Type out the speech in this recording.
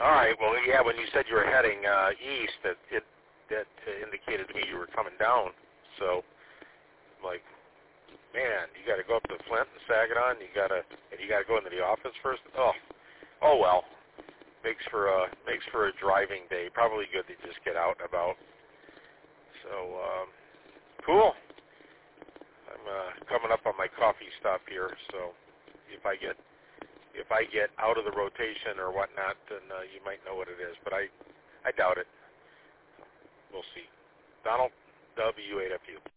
All right. Well, yeah. When you said you were heading east, that indicated to me you were coming down. So, like, man, you got to go up to Flint and Saginaw, and you got to go into the office first. Oh well. Makes for a driving day. Probably good to just get out and about. So, cool. I'm coming up on my coffee stop here. So, if I get out of the rotation or whatnot, then you might know what it is. But I doubt it. We'll see. Donald, W8FU.